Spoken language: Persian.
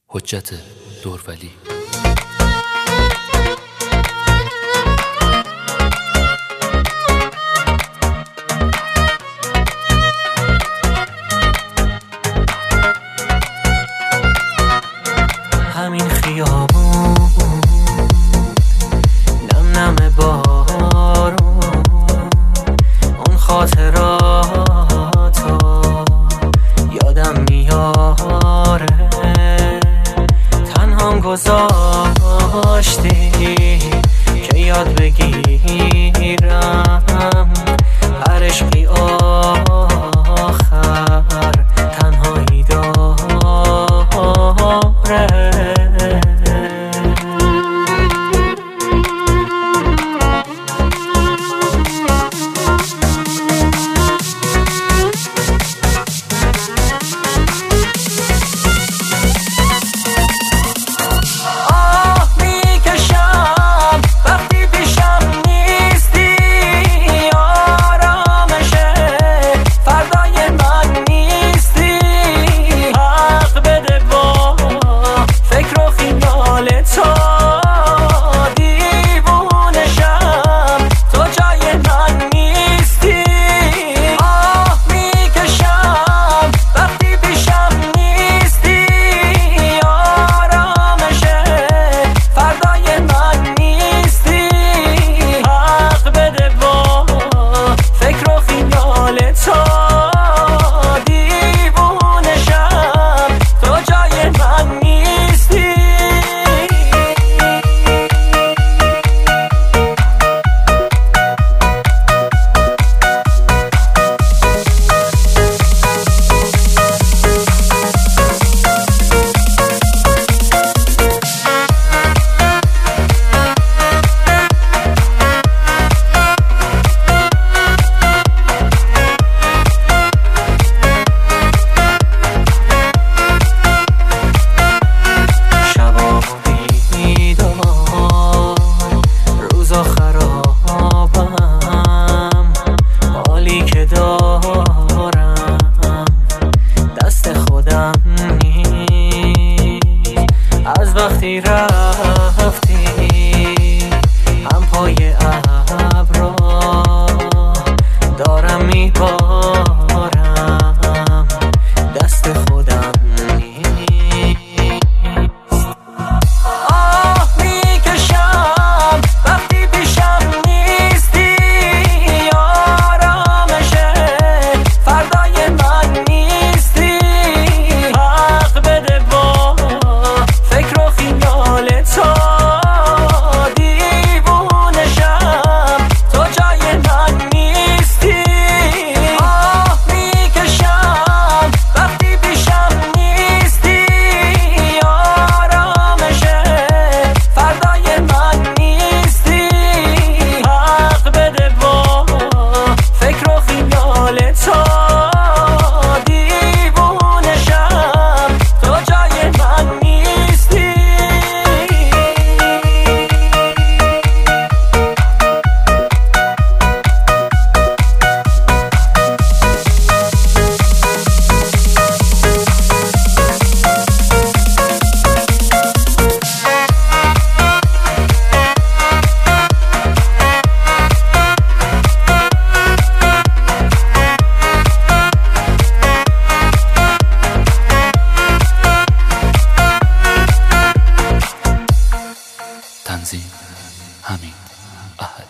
حجت دورولی. همین خیابون نم نم بارون، اون خاطراتو یادم میاره. تنهام گذاشتی که یاد بگیرم هر عشقی آخر تنهایی داره. از وقتی رفتی هم پای ابرا دارم میبارم، دست خودم نیست. آه میکشم وقتی پیشم نیستی، آرامشه فردای من نیستی. حق بده با فکر و خیال تو، دیوونشم تو جای من نیستی. آه میکشم وقتی پیشم نیستی، آرامشه فردای من نیستی. حق بده با فکر و خیال تو، دیوونشم تو جای من نیستی. تنظیم همین احد.